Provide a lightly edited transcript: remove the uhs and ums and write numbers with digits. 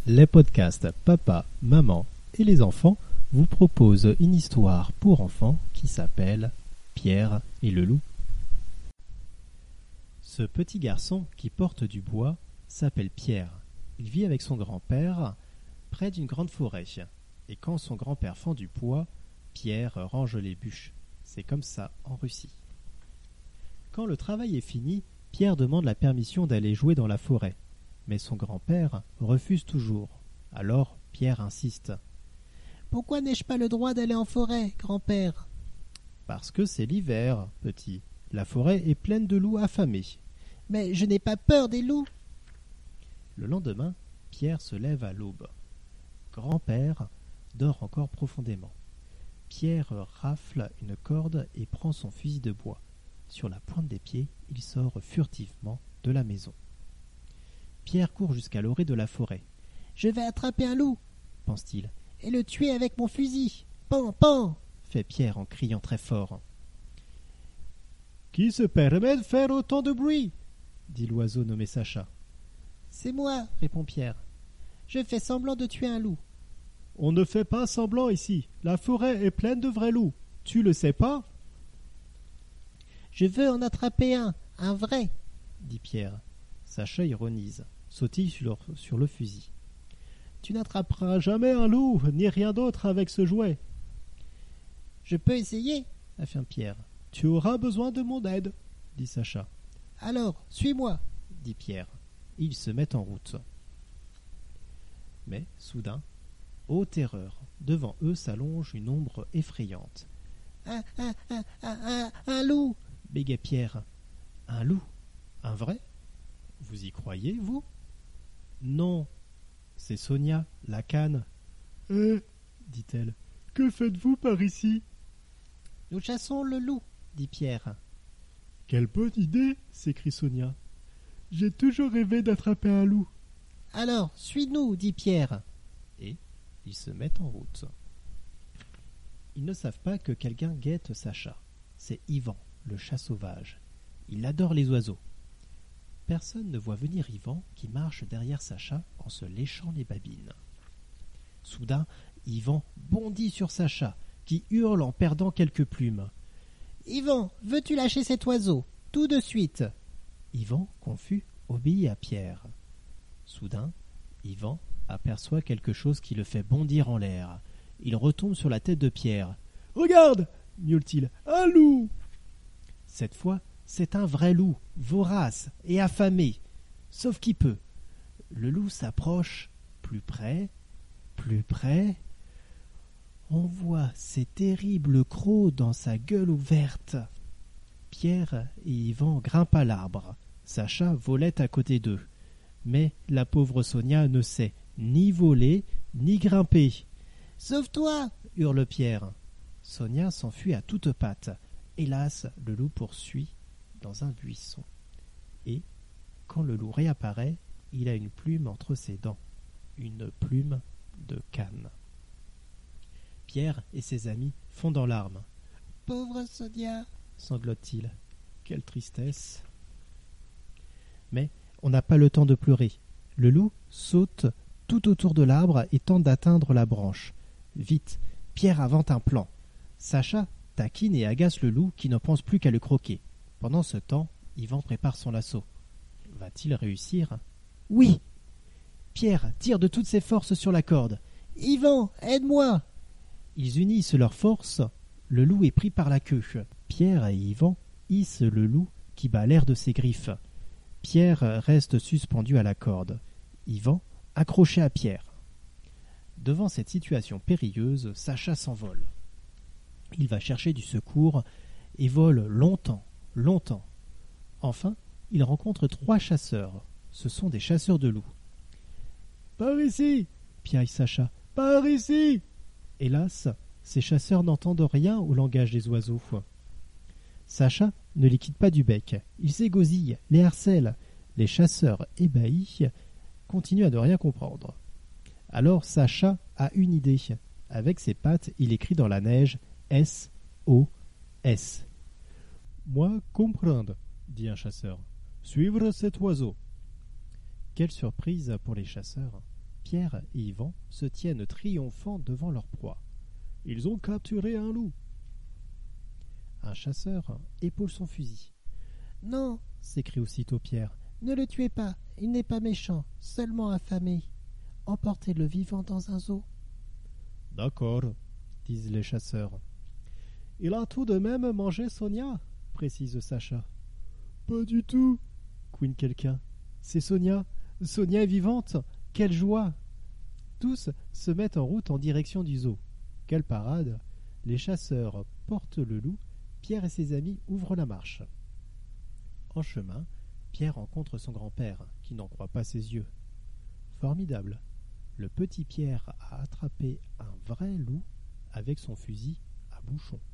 Les podcasts Papa, Maman et les enfants vous proposent une histoire pour enfants qui s'appelle Pierre et le loup. Ce petit garçon qui porte du bois s'appelle Pierre. Il vit avec son grand-père près d'une grande forêt. Et quand son grand-père fend du bois, Pierre range les bûches. C'est comme ça en Russie. Quand le travail est fini, Pierre demande la permission d'aller jouer dans la forêt. Mais son grand-père refuse toujours. Alors Pierre insiste. « Pourquoi n'ai-je pas le droit d'aller en forêt, grand-père ?»« Parce que c'est l'hiver, petit. La forêt est pleine de loups affamés. »« Mais je n'ai pas peur des loups !» Le lendemain, Pierre se lève à l'aube. Grand-père dort encore profondément. Pierre rafle une corde et prend son fusil de bois. Sur la pointe des pieds, il sort furtivement de la maison. Pierre court jusqu'à l'orée de la forêt. « Je vais attraper un loup, pense-t-il, et le tuer avec mon fusil. Pan, pan !» fait Pierre en criant très fort. « Qui se permet de faire autant de bruit ?» dit l'oiseau nommé Sacha. « C'est moi, » répond Pierre. « Je fais semblant de tuer un loup. »« On ne fait pas semblant ici. La forêt est pleine de vrais loups. Tu le sais pas ?»« Je veux en attraper un vrai, » dit Pierre. Sacha ironise, sautille sur le fusil. « Tu n'attraperas jamais un loup, ni rien d'autre avec ce jouet. »« Je peux essayer, » affirme Pierre. « Tu auras besoin de mon aide, » dit Sacha. « Alors, suis-moi, » dit Pierre. Ils se mettent en route. Mais, soudain, ô terreur, devant eux s'allonge une ombre effrayante. « Un loup !» bégait Pierre. « Un loup ? Un vrai ? Vous y croyez, vous ? » ?»« Non, c'est Sonia, la canne. »« dit-elle, que faites-vous par ici ?»« Nous chassons le loup, » dit Pierre. « Quelle bonne idée !» s'écrie Sonia. « J'ai toujours rêvé d'attraper un loup. »« Alors, suis-nous, » dit Pierre. Et ils se mettent en route. Ils ne savent pas que quelqu'un guette Sacha. C'est Ivan, le chat sauvage. Il adore les oiseaux. Personne ne voit venir Ivan qui marche derrière Sacha en se léchant les babines. Soudain, Ivan bondit sur Sacha, qui hurle en perdant quelques plumes. « Ivan, veux-tu lâcher cet oiseau, tout de suite ?» Ivan, confus, obéit à Pierre. Soudain, Ivan aperçoit quelque chose qui le fait bondir en l'air. Il retombe sur la tête de Pierre. « Regarde !» miaule-t-il. « Un loup !» Cette fois, c'est un vrai loup, vorace et affamé, sauf qui peut. Le loup s'approche, plus près. On voit ses terribles crocs dans sa gueule ouverte. Pierre et Ivan grimpent à l'arbre. Sacha volait à côté d'eux. Mais la pauvre Sonia ne sait ni voler, ni grimper. « Sauve-toi !» hurle Pierre. Sonia s'enfuit à toutes pattes. Hélas, le loup poursuit dans un buisson. Et, quand le loup réapparaît, il a une plume entre ses dents. Une plume de canne. Pierre et ses amis fondent en larmes. « Pauvre Sonia !» sanglote-t-il. Quelle tristesse. Mais on n'a pas le temps de pleurer. Le loup saute tout autour de l'arbre et tente d'atteindre la branche. Vite, Pierre invente un plan. Sacha taquine et agace le loup qui ne pense plus qu'à le croquer. Pendant ce temps, Ivan prépare son lasso. Va-t-il réussir ? Oui ! Pierre tire de toutes ses forces sur la corde. « Ivan, aide-moi !» Ils unissent leurs forces. Le loup est pris par la queue. Pierre et Ivan hissent le loup qui bat l'air de ses griffes. Pierre reste suspendu à la corde. Ivan accroché à Pierre. Devant cette situation périlleuse, Sacha s'envole. Il va chercher du secours et vole longtemps. Enfin, il rencontre 3 chasseurs. Ce sont des chasseurs de loups. « Par ici !» piaille Sacha. « Par ici !» Hélas, ces chasseurs n'entendent rien au langage des oiseaux. Sacha ne les quitte pas du bec. Ils s'égosillent, les harcèlent. Les chasseurs ébahis continuent à ne rien comprendre. Alors Sacha a une idée. Avec ses pattes, il écrit dans la neige S-O-S. « Moi comprendre, » dit un chasseur. « Suivre cet oiseau. » Quelle surprise pour les chasseurs. Pierre et Yvan se tiennent triomphants devant leur proie. Ils ont capturé un loup. Un chasseur épaule son fusil. Non, S'écrie aussitôt Pierre. ne le tuez pas, il n'est pas méchant, seulement affamé. Emportez-le vivant dans un zoo. D'accord, disent les chasseurs. Il a tout de même mangé Sonia, précise Sacha. Pas du tout, couine quelqu'un. C'est Sonia. Sonia est vivante. Quelle joie. Tous se mettent en route en direction du zoo. Quelle parade. Les chasseurs portent le loup. Pierre et ses amis ouvrent la marche. En chemin, Pierre rencontre son grand-père, qui n'en croit pas ses yeux. Formidable. Le petit Pierre a attrapé un vrai loup avec son fusil à bouchon.